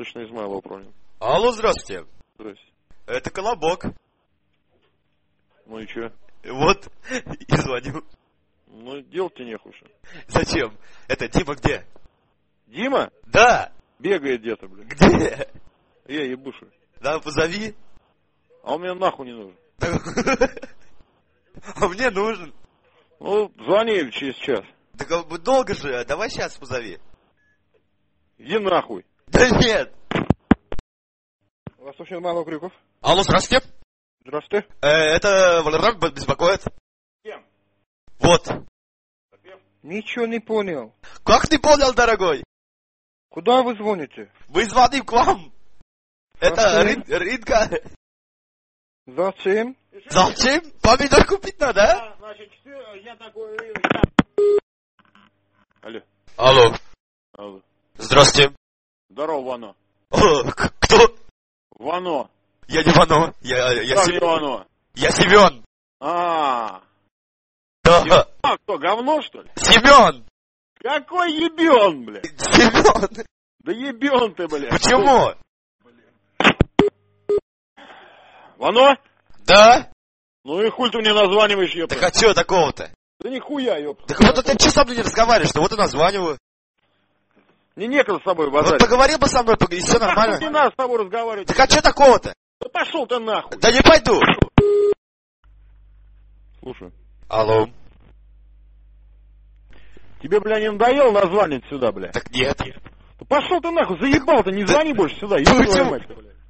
точно Измайлова управление. Алло, здравствуйте. Здрасте. Это Колобок. Ну и чё? Вот, и звоню. Ну, делать-то нехуй. Зачем? Это Дима где? Дима? Да. Бегает где-то, блин. Где? Я ебушу. Да, позови. А он мне нахуй не нужен. А мне нужен. Ну, звони через час. Так долго же, давай сейчас позови. Иди нахуй. Да нет. Восточный Измайлов Крюков. Алло, здравствуйте. Здравствуйте. Это Валерак беспокоит. Кем? Вот. Ничего не понял. Как ты понял, дорогой? Куда вы звоните? Мы звоним к вам. Это Зачем? Ринка. Зачем? Зачем? Помидор купить надо, а? Значит, я такой... Алло. Алло. Алло. Здравствуйте. Здорово, Вано. Кто? Вано. Я не Вано. Как не Вано? Я Семен. А Да. кто, говно, что ли? Семен. Какой ебен, блядь? Семен. Да ебен ты, блядь. Почему? Вано? Да? Ну и хуй ты мне названиваешь, ёпта. Так а чё такого-то? Да нихуя, ёпта. Так вот ты что со мной не разговариваешь? Вот и названиваю. Мне некогда с тобой Вот базарить. поговорил бы со мной, и все нормально. Не надо с тобой разговаривать. Так а чё такого-то? Да пошел ты нахуй. Да не пойду. Слушай. Алло. Тебе, бля, не надоело названивать сюда, бля? Так нет. Да пошел ты нахуй, заебал ты, не звони больше сюда. Почему? Ёб твою мать, бля.